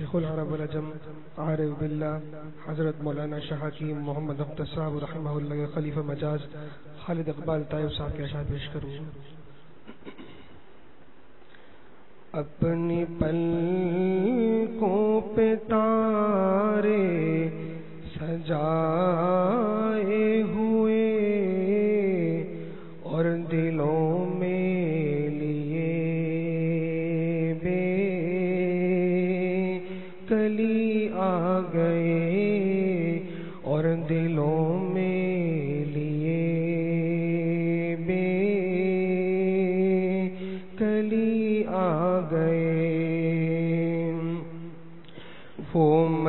شیخ العرب والعجم عارف باللہ حضرت مولانا شاہ حکیم محمد اختر صاحب رحمہ اللہ خلیفہ مجاز خالد اقبال طائب صاحب کے اشعار پیش کروں. اپنی پلکوں پہ تارے سجائے ہوئے اور دلوں میں لیے بے کلی آ گئے اور دلوں میں لیے بے کلی آ گئے. وہ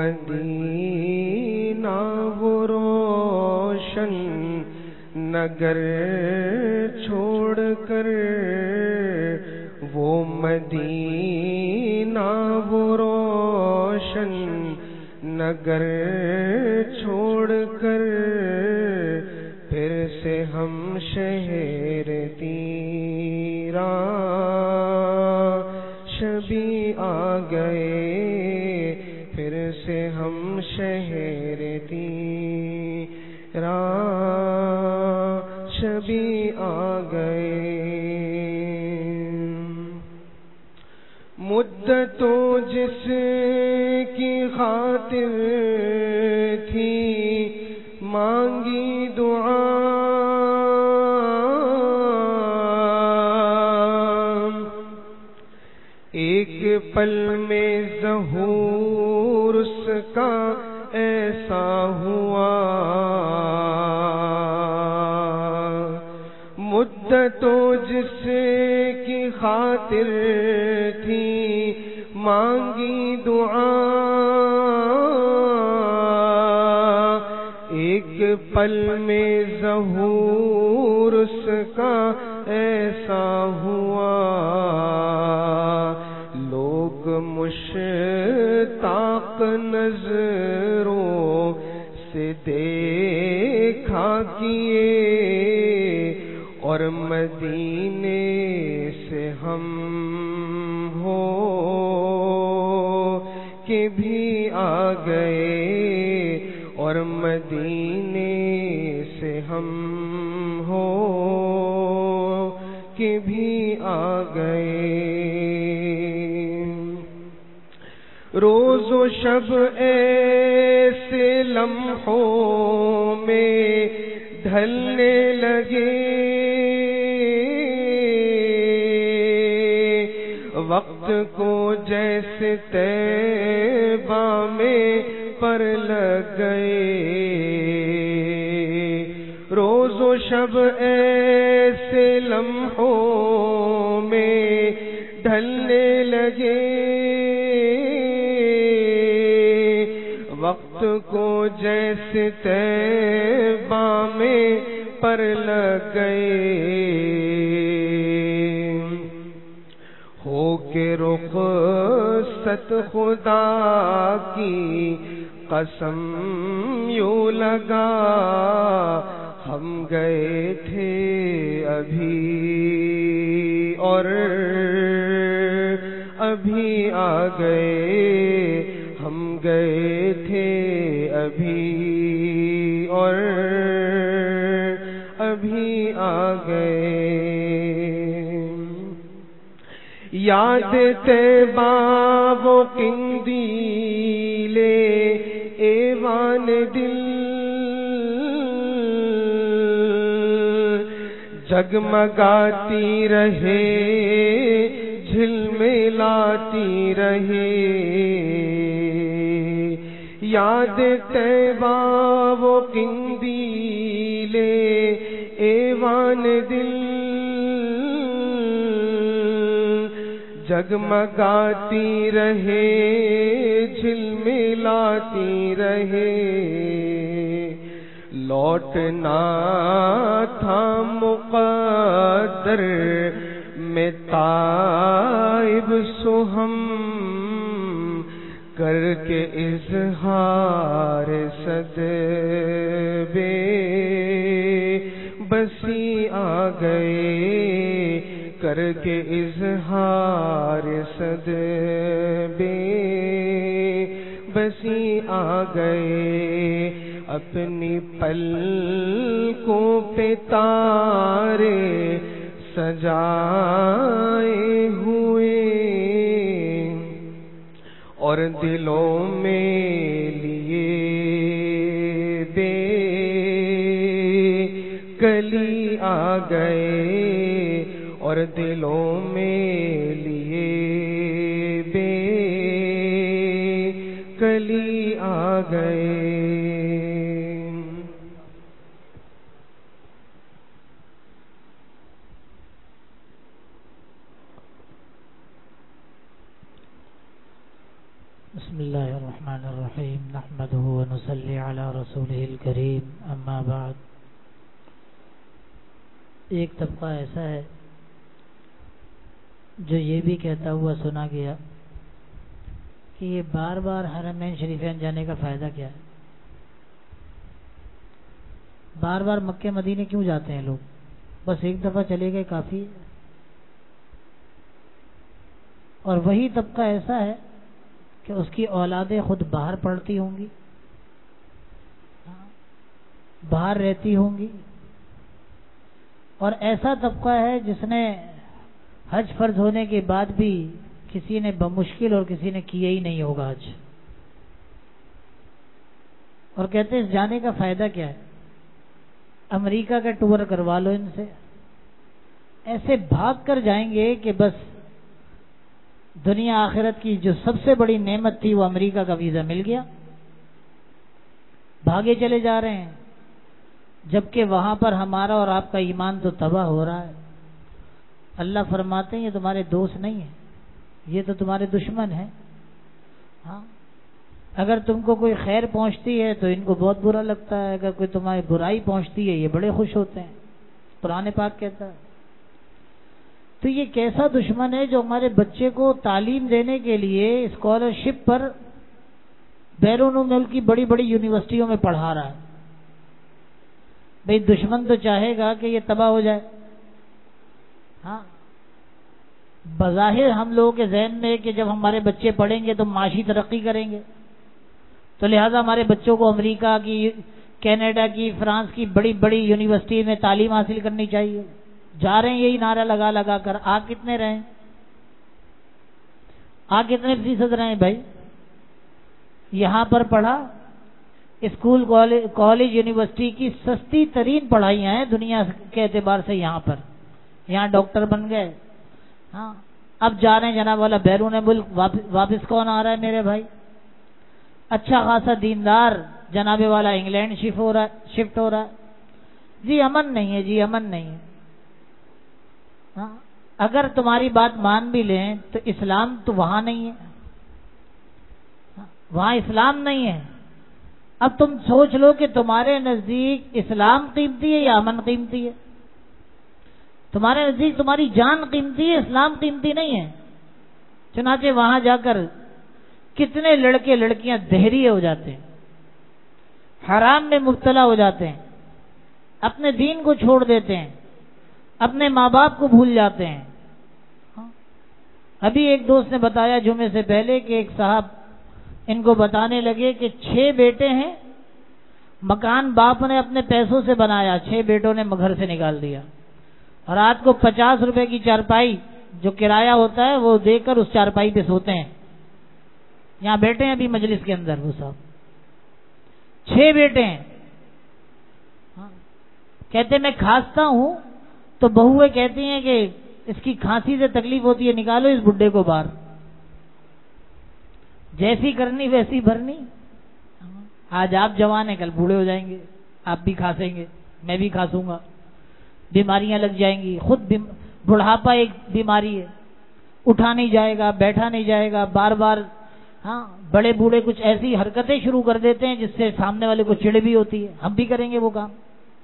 مدینہ وہ روشن نگر چھوڑ کر وہ مدینہ وہ روشن نگر چھوڑ کر پھر سے ہم شہر تیرا شبی آ گئے پھر سے ہم شہر تیرا شبی آ گئے. مدتوں جس کی خاطر تھی مانگی دعا ایک پل میں ظہور اس کا ایسا ہوا. مدتوں جس کی خاطر تھی مانگی دعا ایک پل میں ظہور اس کا ایسا ہوا. لوگ مشتاق نظروں سے دیکھا کیے اور مدینے سے ہم ہو کہ بھی آ گئے اور مدینے سے ہم ہو کہ بھی آ گئے. روز و شب ایسے لمحوں میں ڈھلنے لگے وقت کو جیسے طیبہ میں پر لگ گئے. روز و شب ایسے لمحوں میں ڈھلنے لگے وقت کو جیسے طیبہ میں پر لگ گئے. ہو کے رخصت خدا کی قسم یوں لگا ہم گئے تھے ابھی اور ابھی آ گئے. ہم گئے تھے ابھی اور ابھی آ گئے. یاد طیبہ وہ قندیل ایوان دل جگمگاتی رہے جھلملاتی رہے. یاد طیبہ وہ قندیل ایوان دل جگمگاتی رہے جھلملاتی رہے. لوٹنا تھا مقدر میں تائب سو ہم کر کے اظہار صد بے بسی آ گئے کر کے اظہار صد بے بسی آ گئے، اپنی پلکوں پہ تارے سجائے ہوئے، اور دلوں میں لیے بے کلی آ گئے، اور دلوں میں لیے بے کلی آ گئے۔ بسم اللہ الرحمن الرحیم، نحمدہ ونصلی علی رسولہ الکریم، اما بعد۔ ایک طبقہ ایسا ہے جو یہ بھی کہتا ہوا سنا گیا کہ یہ بار بار حرمین شریفین جانے کا فائدہ کیا ہے، بار بار مکے مدینے کیوں جاتے ہیں لوگ، بس ایک دفعہ چلے گئے کافی ہے۔ اور وہی طبقہ ایسا ہے کہ اس کی اولادیں خود باہر پڑھتی ہوں گی، باہر رہتی ہوں گی، اور ایسا طبقہ ہے جس نے حج فرض ہونے کے بعد بھی کسی نے بمشکل اور کسی نے کیا ہی نہیں ہوگا حج، اور کہتے ہیں اس جانے کا فائدہ کیا ہے، امریکہ کا ٹور کروا لو ان سے، ایسے بھاگ کر جائیں گے کہ بس دنیا آخرت کی جو سب سے بڑی نعمت تھی وہ امریکہ کا ویزا مل گیا، بھاگے چلے جا رہے ہیں، جبکہ وہاں پر ہمارا اور آپ کا ایمان تو تباہ ہو رہا ہے۔ اللہ فرماتے ہیں یہ تمہارے دوست نہیں ہیں، یہ تو تمہارے دشمن ہیں۔ ہاں، اگر تم کو کوئی خیر پہنچتی ہے تو ان کو بہت برا لگتا ہے، اگر کوئی تمہاری برائی پہنچتی ہے یہ بڑے خوش ہوتے ہیں، قرآن پاک کہتا ہے۔ تو یہ کیسا دشمن ہے جو ہمارے بچے کو تعلیم دینے کے لیے اسکالرشپ پر بیرون ملک کی بڑی بڑی یونیورسٹیوں میں پڑھا رہا ہے؟ بھئی دشمن تو چاہے گا کہ یہ تباہ ہو جائے۔ ہاں، بظاہر ہم لوگوں کے ذہن میں کہ جب ہمارے بچے پڑھیں گے تو معاشی ترقی کریں گے، تو لہذا ہمارے بچوں کو امریکہ کی، کینیڈا کی، فرانس کی بڑی بڑی یونیورسٹی میں تعلیم حاصل کرنی چاہیے۔ جا رہے ہیں یہی نعرہ لگا لگا کر، آ کتنے رہے، آ کتنے فیصد رہے بھائی؟ یہاں پر پڑھا، اسکول کالج یونیورسٹی کی سستی ترین پڑھائیاں ہیں دنیا کے اعتبار سے یہاں پر، یہاں ڈاکٹر بن گئے۔ ہاں، اب جا رہے ہیں جناب والا بیرون ملک، واپس کون آ رہا ہے میرے بھائی؟ اچھا خاصا دیندار جناب والا انگلینڈ شفٹ ہو رہا ہے۔ جی امن نہیں ہے، جی امن نہیں ہے۔ ہاں، اگر تمہاری بات مان بھی لیں تو اسلام تو وہاں نہیں ہے، وہاں اسلام نہیں ہے۔ اب تم سوچ لو کہ تمہارے نزدیک اسلام قیمتی ہے یا امن قیمتی ہے؟ تمہارے نزدیک تمہاری جان قیمتی ہے، اسلام قیمتی نہیں ہے۔ چنانچہ وہاں جا کر کتنے لڑکے لڑکیاں دہریے ہو جاتے ہیں، حرام میں مبتلا ہو جاتے ہیں، اپنے دین کو چھوڑ دیتے ہیں، اپنے ماں باپ کو بھول جاتے ہیں۔ ابھی ایک دوست نے بتایا جمعے سے پہلے کہ ایک صاحب ان کو بتانے لگے کہ 6 بیٹے ہیں، مکان باپ نے اپنے پیسوں سے بنایا، 6 بیٹوں نے گھر سے نکال دیا، اور رات کو 50 روپے کی چارپائی جو کرایہ ہوتا ہے وہ دے کر اس چارپائی پہ سوتے ہیں۔ یہاں بیٹھے ہیں ابھی مجلس کے اندر وہ صاحب، 6 بیٹے ہیں۔ کہتے میں کھانستا ہوں تو بہویں کہتی ہیں کہ اس کی کھانسی سے تکلیف ہوتی ہے، نکالو اس بڈھے کو باہر، جیسی کرنی ویسی بھرنی۔ آج آپ جوان ہیں، کل بوڑھے ہو جائیں گے، آپ بھی کھانسیں گے، میں بھی کھانسوں گا، بیماریاں لگ جائیں گی۔ خود بڑھاپا ایک بیماری ہے، اٹھا نہیں جائے گا، بیٹھا نہیں جائے گا، بار بار۔ ہاں، بڑے بوڑھے کچھ ایسی حرکتیں شروع کر دیتے ہیں جس سے سامنے والے کو چڑ بھی ہوتی ہے۔ ہم بھی کریں گے وہ کام،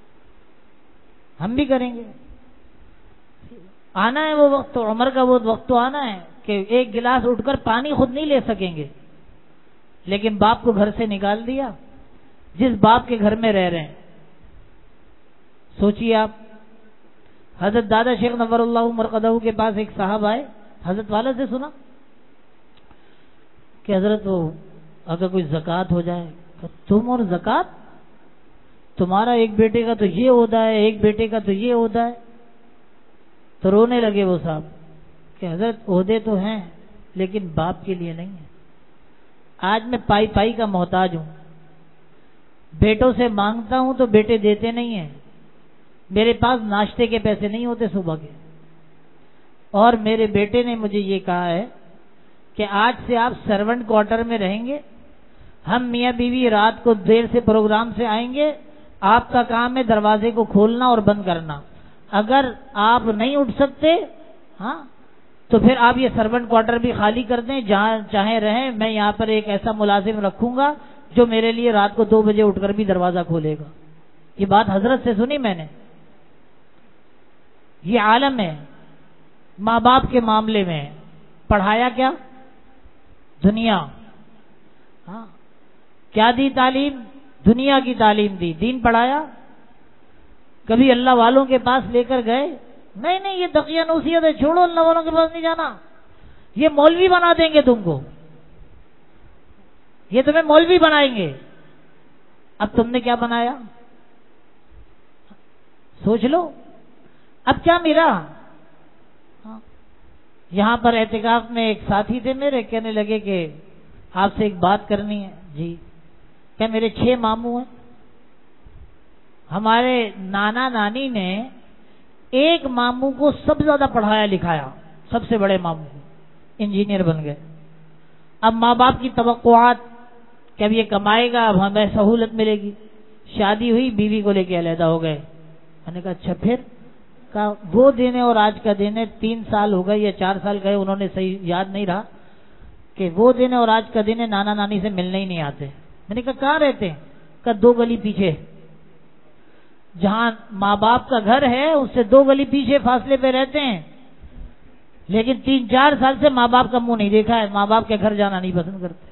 ہم بھی کریں گے۔ آنا ہے وہ وقت، تو عمر کا وہ وقت تو آنا ہے کہ ایک گلاس اٹھ کر پانی خود نہیں لے سکیں گے، لیکن باپ کو گھر سے نکال دیا، جس باپ کے گھر میں رہ رہے ہیں۔ سوچئے آپ، حضرت دادا شیخ نور اللہ مرقدہ کے پاس ایک صاحب آئے، حضرت والا سے سنا کہ حضرت وہ اگر کوئی زکوٰۃ ہو جائے، تم اور زکوٰۃ، تمہارا ایک بیٹے کا تو یہ عہدہ ہے، ایک بیٹے کا تو یہ عہدہ ہے. تو رونے لگے وہ صاحب کہ حضرت عہدے تو ہیں لیکن باپ کے لیے نہیں ہے. آج میں پائی پائی کا محتاج ہوں، بیٹوں سے مانگتا ہوں تو بیٹے دیتے نہیں ہیں. میرے پاس ناشتے کے پیسے نہیں ہوتے صبح کے، اور میرے بیٹے نے مجھے یہ کہا ہے کہ آج سے آپ سرونٹ کوارٹر میں رہیں گے، ہم میاں بیوی رات کو دیر سے پروگرام سے آئیں گے، آپ کا کام ہے دروازے کو کھولنا اور بند کرنا. اگر آپ نہیں اٹھ سکتے ہاں تو پھر آپ یہ سرونٹ کوارٹر بھی خالی کر دیں، جہاں چاہیں رہیں. میں یہاں پر ایک ایسا ملازم رکھوں گا جو میرے لیے رات کو 2 بجے اٹھ کر بھی دروازہ کھولے گا. یہ بات حضرت سے سنی میں نے. یہ عالم ہے. ماں باپ کے معاملے میں پڑھایا کیا؟ دنیا. ہاں کیا دی تعلیم؟ دنیا کی تعلیم دی. دین پڑھایا؟ کبھی اللہ والوں کے پاس لے کر گئے؟ نہیں نہیں، یہ دقیانوسیت ہے، چھوڑو، اللہ والوں کے پاس نہیں جانا، یہ مولوی بنا دیں گے تم کو، یہ تمہیں مولوی بنائیں گے. اب تم نے کیا بنایا؟ سوچ لو. اب کیا میرا یہاں پر اعتکاف میں ایک ساتھی تھے میرے، کہنے لگے کہ آپ سے ایک بات کرنی ہے. جی. کہ میرے 6 ماموں ہیں. ہمارے نانا نانی نے ایک ماموں کو سب سے زیادہ پڑھایا لکھایا، سب سے بڑے ماموں انجینئر بن گئے. اب ماں باپ کی توقعات کہ اب یہ کمائے گا، اب ہمیں سہولت ملے گی. شادی ہوئی، بیوی کو لے کے علیحدہ ہو گئے. میں نے کہا اچھا پھر؟ کہا وہ دن ہے اور آج کا دن ہے، 3 سال ہو گئے یا 4 سال گئے، انہوں نے صحیح یاد نہیں رہا کہ وہ دن ہے اور آج کا دن ہے، نانا نانی سے ملنے ہی نہیں آتے. میں نے کہا کہاں رہتے ہیں؟ کہا 2 گلی پیچھے، جہاں ماں باپ کا گھر ہے اس سے 2 گلی پیچھے فاصلے پہ رہتے ہیں، لیکن 3-4 سال سے ماں باپ کا منہ نہیں دیکھا ہے، ماں باپ کے گھر جانا نہیں پسند کرتے.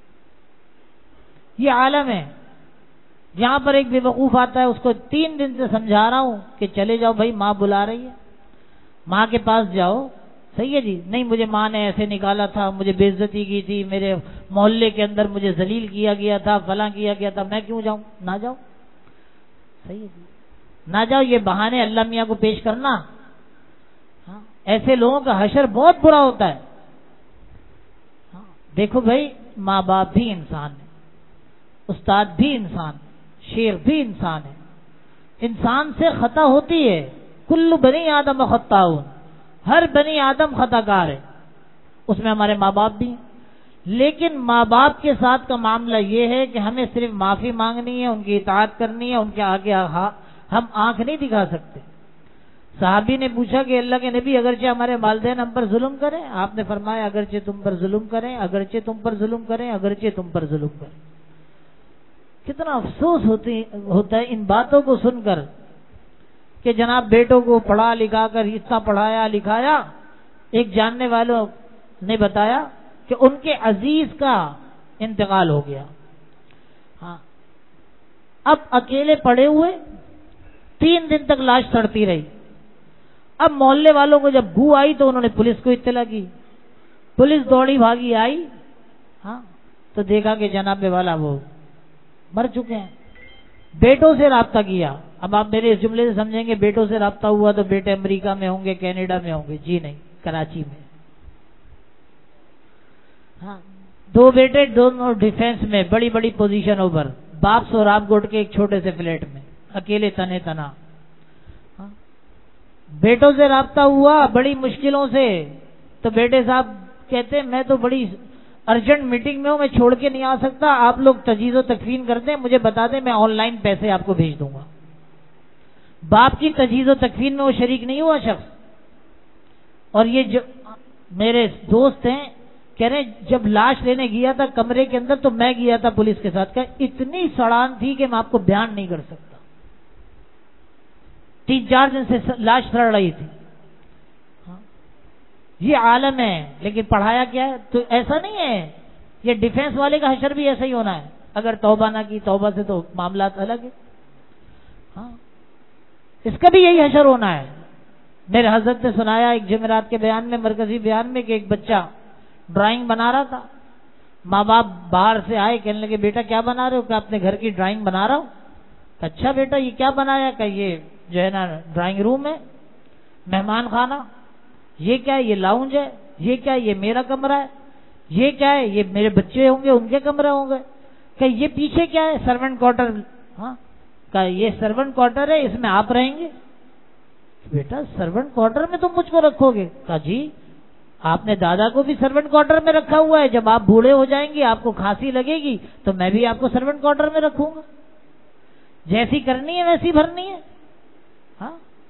یہ عالم ہے. یہاں پر ایک بے وقوف آتا ہے، اس کو 3 دن سے سمجھا رہا ہوں کہ چلے جاؤ بھائی، ماں بلا رہی ہے، ماں کے پاس جاؤ. صحیح ہے جی. نہیں، مجھے ماں نے ایسے نکالا تھا، مجھے بے عزتی کی تھی، میرے محلے کے اندر مجھے ذلیل کیا گیا تھا، فلاں کیا گیا تھا، میں کیوں جاؤں؟ نہ جاؤ. صحیح ہے جی، نہ جاؤ. یہ بہانے اللہ میاں کو پیش کرنا، ہاں ایسے لوگوں کا حشر بہت برا ہوتا ہے. ہاں دیکھو بھائی، ماں باپ بھی انسان ہے، استاد بھی انسان، شیخ بھی انسان ہے. انسان سے خطا ہوتی ہے. کل بنی آدم خطاؤن، ہر بنی آدم خطا کار ہے، اس میں ہمارے ماں باپ بھی ہیں. لیکن ماں باپ کے ساتھ کا معاملہ یہ ہے کہ ہمیں صرف معافی مانگنی ہے، ان کی اطاعت کرنی ہے، ان کے آگے ہم آنکھ نہیں دکھا سکتے. صحابی نے پوچھا کہ اللہ کے نبی، اگرچہ ہمارے والدین ہم پر ظلم کریں؟ آپ نے فرمایا اگرچہ تم پر ظلم کریں، اگرچہ تم پر ظلم کریں، اگرچہ تم پر ظلم کریں. کتنا افسوس ہوتا ہے ان باتوں کو سن کر کہ جناب بیٹوں کو پڑھا لکھا کر اتنا پڑھایا لکھایا. ایک جاننے والوں نے بتایا کہ ان کے عزیز کا انتقال ہو گیا. ہاں اب اکیلے پڑے ہوئے 3 دن تک لاش سڑتی رہی. اب محلے والوں کو جب بو آئی تو انہوں نے پولیس کو اطلاع کی. پولیس دوڑی بھاگی آئی، ہاں تو دیکھا کہ جناب والا وہ مر چکے ہیں. بیٹوں سے رابطہ کیا. اب آپ میرے اس جملے سے سمجھیں گے بیٹوں سے رابطہ ہوا تو بیٹے امریکہ میں ہوں گے، کینیڈا میں ہوں گے. جی نہیں، کراچی میں. ہاں 2 بیٹے، دونوں ڈیفینس میں بڑی بڑی پوزیشنوں پر، باپ سوراب گوٹ کے ایک چھوٹے سے فلیٹ میں اکیلے تنے تنا. بیٹوں سے رابطہ ہوا بڑی مشکلوں سے، تو بیٹے صاحب کہتے ہیں میں تو بڑی ارجنٹ میٹنگ میں ہوں، میں چھوڑ کے نہیں آ سکتا، آپ لوگ تجہیز و تکفین کر دیں، مجھے بتا دیں، میں آن لائن پیسے آپ کو بھیج دوں گا. باپ کی تجہیز و تکفین میں وہ شریک نہیں ہوا شخص. اور یہ جو میرے دوست ہیں کہہ رہے ہیں جب لاش لینے گیا تھا کمرے کے اندر تو میں گیا تھا پولیس کے ساتھ، کہ اتنی سڑان تھی کہ میں آپ کو بیان نہیں کر سکتا. 3-4 دن سے لاش سڑ رہی تھی. یہ عالم ہے. لیکن پڑھایا کیا ہے؟ تو ایسا نہیں ہے. یہ ڈیفینس والے کا حشر بھی ایسا ہی ہونا ہے. اگر توبہ نہ کی، توبہ سے تو معاملات الگ ہے. ہاں اس کا بھی یہی حشر ہونا ہے. میرے حضرت نے سنایا ایک جمعرات کے بیان میں، مرکزی بیان میں، کہ ایک بچہ ڈرائنگ بنا رہا تھا. ماں باپ باہر سے آئے، کہنے لگے بیٹا کیا بنا رہے ہو؟ کہ اپنے گھر کی ڈرائنگ بنا رہا ہوں۔ کہ اچھا بیٹا یہ کیا بنایا؟ کہ یہ جو ہے نا ڈرائنگ روم ہے، مہمان خانہ، یہ کیا ہے؟ یہ لاؤنج ہے، یہ کیا ہے؟ یہ میرا کمرہ ہے، یہ کیا ہے؟ یہ میرے بچے ہوں گے ان کے کمرے ہوں گے۔ کہ یہ پیچھے کیا ہے؟ Servant quarter. ہاں کہ یہ سرونٹ کوارٹر ہے، اس میں آپ رہیں گے۔ بیٹا سرونٹ کوارٹر میں تم مجھ کو رکھو گے؟ کہا جی آپ نے دادا کو بھی سرونٹ کوارٹر میں رکھا ہوا ہے، جب آپ بوڑھے ہو جائیں گے آپ کو کھانسی لگے گی تو میں بھی آپ کو سرونٹ کوارٹر میں رکھوں گا، جیسی کرنی ہے ویسی بھرنی ہے۔ ہاں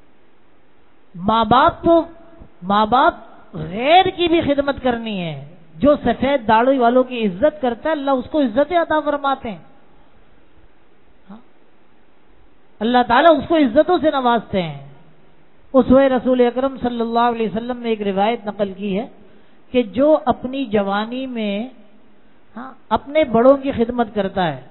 ماں باپ غیر کی بھی خدمت کرنی ہے۔ جو سفید داڑھی والوں کی عزت کرتا ہے اللہ اس کو عزت عطا فرماتے ہیں، اللہ تعالیٰ اس کو عزتوں سے نوازتے ہیں۔ اسوہ رسول اکرم صلی اللہ علیہ وسلم نے ایک روایت نقل کی ہے کہ جو اپنی جوانی میں اپنے بڑوں کی خدمت کرتا ہے،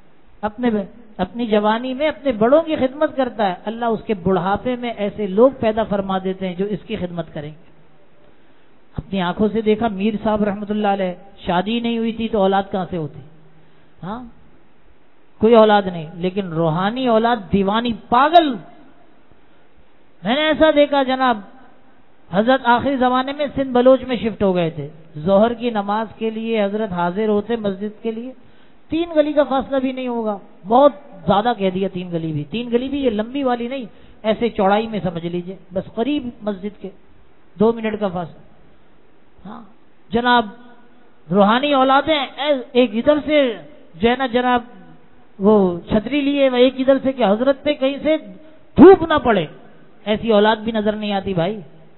اپنی جوانی میں اپنے بڑوں کی خدمت کرتا ہے، اللہ اس کے بڑھاپے میں ایسے لوگ پیدا فرما دیتے ہیں جو اس کی خدمت کریں گے۔ اپنی آنکھوں سے دیکھا میر صاحب رحمۃ اللہ علیہ، شادی نہیں ہوئی تھی تو اولاد کہاں سے ہوتی؟ ہاں کوئی اولاد نہیں، لیکن روحانی اولاد دیوانی پاگل۔ میں نے ایسا دیکھا جناب، حضرت آخری زمانے میں سندھ بلوچ میں شفٹ ہو گئے تھے، ظہر کی نماز کے لیے حضرت حاضر ہوتے مسجد کے لیے، 3 گلی کا فاصلہ بھی نہیں ہوگا، بہت زیادہ کہہ دیا 3 گلی بھی، 3 گلی بھی یہ لمبی والی نہیں، ایسے چوڑائی میں سمجھ لیجئے، بس قریب مسجد کے 2 منٹ کا فاصلہ۔ ہاں جناب روحانی اولادیں ایک ادھر سے جو ہے نا جناب وہ چھتری لیے، ایک ادھر سے کہ حضرت پہ کہیں سے دھوپ نہ پڑے، ایسی اولاد بھی نظر نہیں آتی بھائی۔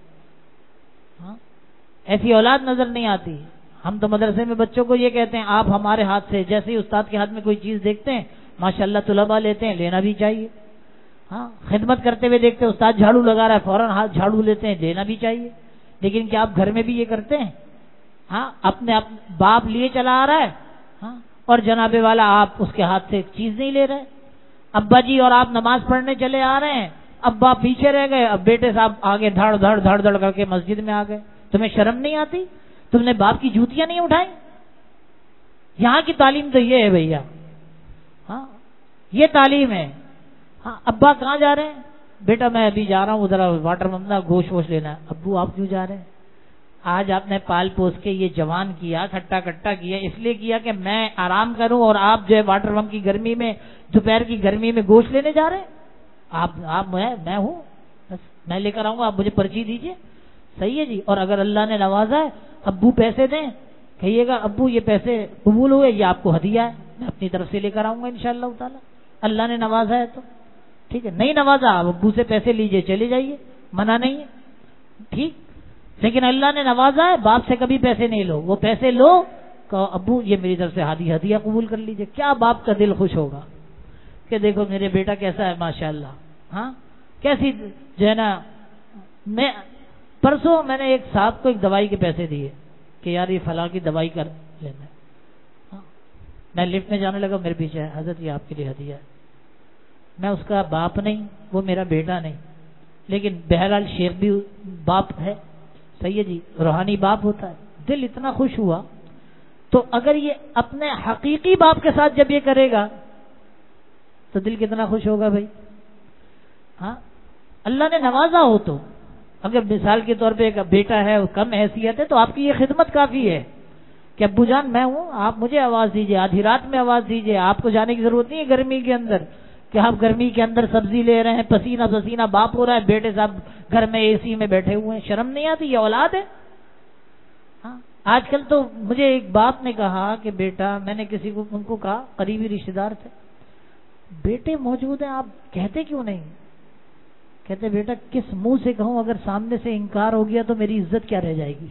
ہاں ایسی اولاد نظر نہیں آتی۔ ہم تو مدرسے میں بچوں کو یہ کہتے ہیں آپ ہمارے ہاتھ سے، جیسے ہی استاد کے ہاتھ میں کوئی چیز دیکھتے ہیں ماشاءاللہ طلباء لیتے ہیں، لینا بھی چاہیے۔ ہاں خدمت کرتے ہوئے دیکھتے ہیں استاد جھاڑو لگا رہا ہے، فوراً ہاتھ جھاڑو لیتے ہیں، دینا بھی چاہیے۔ لیکن کیا آپ گھر میں بھی یہ کرتے ہیں؟ ہاں اپنے باپ لیے چلا آ رہا ہے، ہاں اور جناب والا آپ اس کے ہاتھ سے ایک چیز نہیں لے رہے۔ ابا جی اور آپ نماز پڑھنے چلے آ رہے ہیں، ابا پیچھے رہ گئے، اب بیٹے صاحب آگے دھڑ دھڑ دھڑ دھڑ کر کے مسجد میں آ گئے۔ تمہیں شرم نہیں آتی؟ تم نے باپ کی جوتیاں نہیں اٹھائی؟ یہاں کی تعلیم تو یہ ہے بھیا، ہاں یہ تعلیم ہے۔ ہاں ابا کہاں جا رہے ہیں؟ بیٹا میں ابھی جا رہا ہوں ذرا واٹر ممنا گوشت ووشت لینا ہے۔ ابو آپ کیوں جا رہے ہیں؟ آج آپ نے پال پوس کے یہ جوان کیا، کھٹا کٹا کیا، اس لیے کیا کہ میں آرام کروں اور آپ جو ہے واٹر پمپ کی گرمی میں، دوپہر کی گرمی میں گوشت لینے جا رہے ہیں؟ آپ میں ہوں، بس میں لے کر آؤں گا، آپ مجھے پرچی دیجئے۔ صحیح ہے جی۔ اور اگر اللہ نے نوازا ہے ابو پیسے دیں، کہیے گا ابو یہ پیسے قبول ہوئے، یہ آپ کو ہدیہ ہے، میں اپنی طرف سے لے کر آؤں گا انشاءاللہ تعالی۔ اللہ نے نوازا ہے تو ٹھیک ہے، نہیں نوازا آپ ابو سے پیسے لیجئے چلے جائیے، منع نہیں ہے، ٹھیک۔ لیکن اللہ نے نوازا ہے باپ سے کبھی پیسے نہیں لو، وہ پیسے لو کہ ابو یہ میری طرف سے ہدیہ قبول کر لیجئے۔ کیا باپ کا دل خوش ہوگا کہ دیکھو میرے بیٹا کیسا ہے ماشاءاللہ۔ ہاں کیسی جو ہے نا، میں پرسوں میں نے ایک صاحب کو ایک دوائی کے پیسے دیے کہ یار یہ فلاں کی دوائی کر لینا۔ ہاں میں لفٹ میں جانے لگا، میرے پیچھے ہے حضرت یہ آپ کے لیے ہدیہ ہے۔ میں اس کا باپ نہیں، وہ میرا بیٹا نہیں، لیکن بہرحال شیخ بھی باپ ہے، صحیح ہے جی، روحانی باپ ہوتا ہے۔ دل اتنا خوش ہوا۔ تو اگر یہ اپنے حقیقی باپ کے ساتھ جب یہ کرے گا تو دل کتنا خوش ہوگا بھائی۔ ہاں اللہ نے نوازا ہو تو، اگر مثال کے طور پہ ایک بیٹا ہے کم حیثیت ہے تو آپ کی یہ خدمت کافی ہے کہ ابو جان میں ہوں، آپ مجھے آواز دیجئے، آدھی رات میں آواز دیجئے، آپ کو جانے کی ضرورت نہیں ہے گرمی کے اندر کہ آپ گرمی کے اندر سبزی لے رہے ہیں، پسینہ پسینہ باپ ہو رہا ہے، بیٹے صاحب گھر میں اے سی میں بیٹھے ہوئے ہیں، شرم نہیں آتی؟ یہ اولاد ہے۔ ہاں آج کل تو مجھے ایک باپ نے کہا کہ بیٹا، میں نے کسی کو ان کو کہا قریبی رشتے دار تھے، بیٹے موجود ہیں آپ کہتے کیوں نہیں؟ کہتے بیٹا کس منہ سے کہوں، اگر سامنے سے انکار ہو گیا تو میری عزت کیا رہ جائے گی؟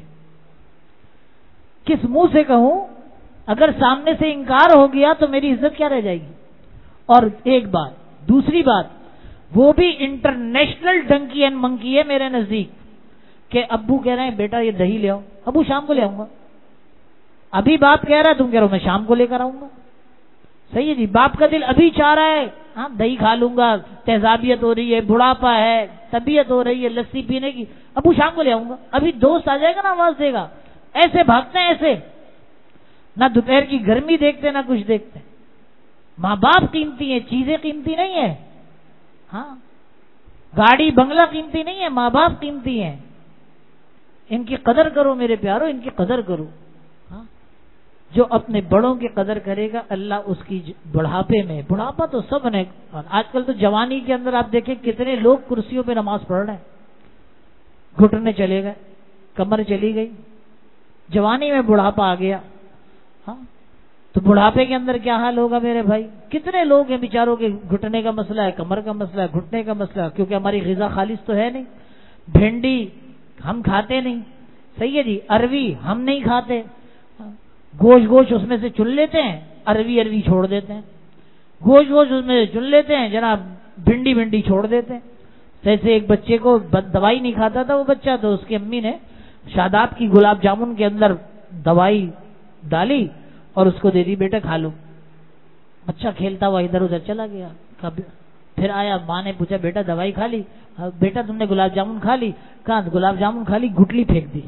کس منہ سے کہوں، اگر سامنے سے انکار ہو گیا تو میری عزت کیا رہ جائے گی؟ اور ایک بات، دوسری بات، وہ بھی انٹرنیشنل ڈنکی اینڈ منکی ہے میرے نزدیک کہ ابو کہہ رہے ہیں بیٹا یہ دہی لے آؤ، ابو شام کو لے آؤں گا۔ ابھی باپ کہہ رہا ہے، تم کہہ رہے ہو میں شام کو لے کر آؤں گا۔ صحیح ہے جی، باپ کا دل ابھی چاہ رہا ہے ہاں دہی کھا لوں گا، تیزابیت ہو رہی ہے، بڑھاپا ہے، طبیعت ہو رہی ہے لسی پینے کی، ابو شام کو لے آؤں گا۔ ابھی دوست آ جائے گا نا آواز دے گا، ایسے بھاگتے ہیں ایسے۔ نہ دوپہر کی گرمی دیکھتے نہ کچھ دیکھتے. ماں باپ قیمتی ہیں, چیزیں قیمتی نہیں ہے. ہاں, گاڑی بنگلہ قیمتی نہیں ہے, ماں باپ قیمتی ہیں. ان کی قدر کرو میرے پیارو, ان کی قدر کرو. ہاں, جو اپنے بڑوں کی قدر کرے گا اللہ اس کی بڑھاپے میں, بڑھاپا تو سب نے, آج کل تو جوانی کے اندر آپ دیکھیں کتنے لوگ کرسیوں پہ نماز پڑھ رہے ہیں, گھٹنے چلے گئے, کمر چلی گئی, جوانی میں بڑھاپا آ گیا. ہاں, تو بڑھاپے کے اندر کیا حال ہوگا میرے بھائی؟ کتنے لوگ ہیں بیچاروں کے گھٹنے کا مسئلہ ہے, کمر کا مسئلہ ہے, گھٹنے کا مسئلہ ہے, کیونکہ ہماری غذا خالص تو ہے نہیں. بھنڈی ہم کھاتے نہیں, صحیح ہے جی, اروی ہم نہیں کھاتے, گوشت اس میں سے چن لیتے ہیں, اروی چھوڑ دیتے ہیں, گوشت اس میں سے چن لیتے ہیں جناب, بھنڈی چھوڑ دیتے ہیں. جیسے ایک بچے کو دوائی نہیں کھاتا تھا وہ بچہ, تو اس کی امی نے شاداب کی گلاب جامن کے اندر دوائی ڈالی اور اس کو دے دی, بیٹا کھا لو. بچہ کھیلتا ہوا ادھر ادھر چلا گیا. پھر آیا, ماں نے پوچھا بیٹا دوائی کھا لی؟ بیٹا تم نے گلاب جامن کھا لی؟ کہاں گلاب جامن کھا لی, گٹلی پھینک دی,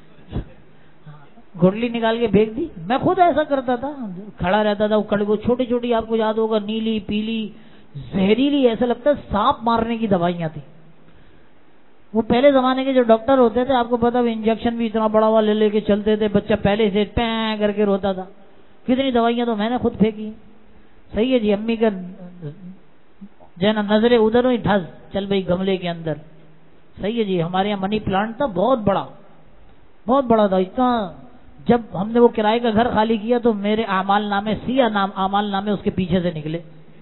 گٹلی نکال کے پھینک دی. میں خود ایسا کرتا تھا, کھڑا رہتا تھا, وہ چھوٹی چھوٹی آپ کو یاد ہوگا, نیلی پیلی زہریلی, ایسا لگتا ہے سانپ مارنے کی دوائیاں تھی. وہ پہلے زمانے کے جو ڈاکٹر ہوتے تھے آپ کو پتا, وہ انجیکشن بھی اتنا بڑا ہوا لے کے چلتے تھے, بچہ پہلے سے پیں کر کے روتا تھا. کتنی دوائیاں تو میں نے خود پھینکی. صحیح ہے جی, امی کا جو ہے نا نظریں ادھر ہوئی, ڈھس چل بھائی گملے کے اندر. صحیح ہے جی, ہمارے یہاں منی پلانٹ تھا, بہت بڑا تھا. اتنا جب ہم نے وہ کرائے کا گھر خالی کیا تو میرے اعمال نامے, اعمال نامے اس کے پیچھے سے نکلے.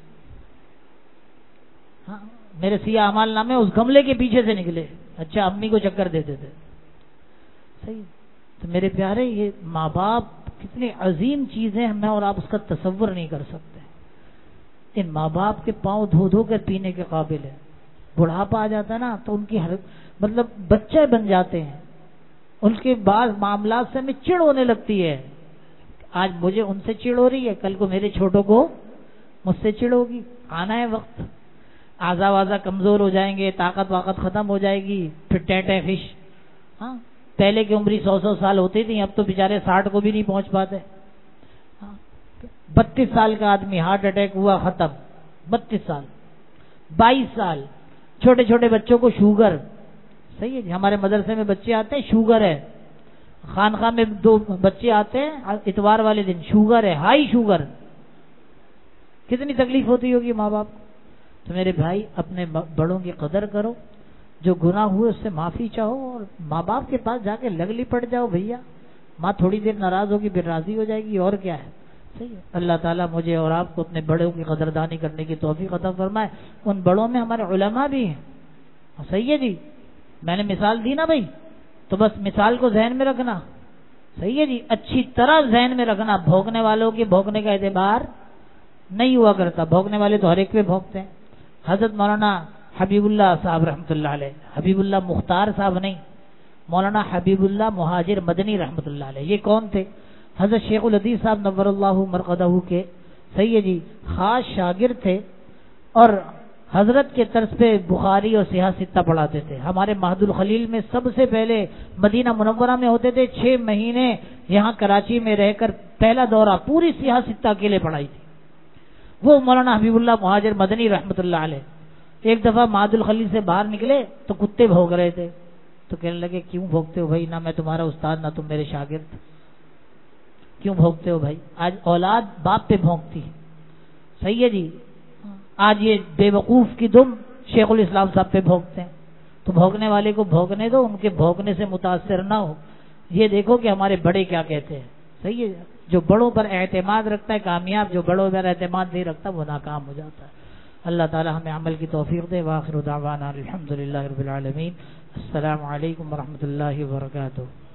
ہاں, میرے سیاہ اعمال نامے اس گملے کے پیچھے سے نکلے. اچھا, امی کو چکر دیتے تھے. صحیح. تو میرے پیارے, یہ ماں باپ کتنی عظیم چیزیں ہمیں اور آپ اس کا تصور نہیں کر سکتے. ان ماں باپ کے پاؤں دھو کر پینے کے قابل ہے. بڑھاپا آ جاتا ہے نا تو ان کی مطلب بچے بن جاتے ہیں. ان کے بعض معاملات سے ہمیں چڑ ہونے لگتی ہے. آج مجھے ان سے چڑ ہو رہی ہے, کل کو میرے چھوٹوں کو مجھ سے چڑ ہوگی. آنا ہے وقت, اعضا کمزور ہو جائیں گے, طاقت ختم ہو جائے گی, پھر ٹیں فش. ہاں, پہلے کی عمری 100 سال ہوتی تھی, اب تو بیچارے 60 کو بھی نہیں پہنچ پاتے. 32 سال کا آدمی ہارٹ اٹیک ہوا, ختم. 32 سال, 22 سال, چھوٹے چھوٹے بچوں کو شوگر. صحیح ہے جی, ہمارے مدرسے میں بچے آتے ہیں, شوگر ہے. خانقاہ میں 2 بچے آتے ہیں اتوار والے دن, شوگر ہے, ہائی شوگر. کتنی تکلیف ہوتی ہوگی ماں باپ کو. تو میرے بھائی, اپنے بڑوں کی قدر کرو, جو گناہ ہوئے اس سے معافی چاہو, اور ماں باپ کے پاس جا کے لگلی پڑ جاؤ. بھیا ماں تھوڑی دیر ناراض ہوگی, پھر راضی ہو جائے گی, اور کیا ہے. صحیح ہے. اللہ تعالیٰ مجھے اور آپ کو اپنے بڑوں کی قدردانی کرنے کی توفیق عطا فرمائے. ان بڑوں میں ہمارے علماء بھی ہیں. صحیح ہے جی, میں نے مثال دی نا بھائی, تو بس مثال کو ذہن میں رکھنا. صحیح ہے جی, اچھی طرح ذہن میں رکھنا. بھونکنے والوں کے بھونکنے کا اعتبار نہیں ہوا کرتا. بھونکنے والے تو ہر ایک پہ بھونکتے ہیں. حضرت مولانا حبیب اللہ صاحب رحمۃ اللہ علیہ, حبیب اللہ مختار صاحب نہیں, مولانا حبیب اللہ مہاجر مدنی رحمۃ اللہ علیہ. یہ کون تھے؟ حضرت شیخ الحدیث صاحب نور اللہ مرقدہ کے, صحیح ہے جی, خاص شاگرد تھے, اور حضرت کے طرز پہ بخاری اور صحیح ستہ پڑھاتے تھے. ہمارے مہد الخلیل میں سب سے پہلے مدینہ منورہ میں ہوتے تھے. 6 مہینے یہاں کراچی میں رہ کر پہلا دورہ پوری صحیح ستہ اکیلے پڑھائی تھی. وہ مولانا حبیب اللہ مہاجر مدنی رحمۃ اللہ علیہ. ایک دفعہ مہد الخلیل سے باہر نکلے تو کتے بھونک رہے تھے. تو کہنے لگے, کیوں بھونکتے ہو بھائی؟ نہ میں تمہارا استاد نہ تم میرے شاگرد, کیوں بھونکتے ہو بھائی؟ آج اولاد باپ پہ بھونکتی ہے. صحیح ہے جی, آج یہ بے وقوف کی دم شیخ الاسلام صاحب پہ بھونکتے ہیں. تو بھونکنے والے کو بھونکنے دو, ان کے بھونکنے سے متاثر نہ ہو. یہ دیکھو کہ ہمارے بڑے کیا کہتے ہیں. صحیح ہے, جو بڑوں پر اعتماد رکھتا ہے کامیاب, جو بڑوں پر اعتماد نہیں رکھتا وہ ناکام ہو جاتا ہے. اللہ تعالی ہمیں عمل کی توفیق دے. وآخر دعوانا الحمدللہ رب العالمین. السلام علیکم ورحمۃ اللہ وبرکاتہ.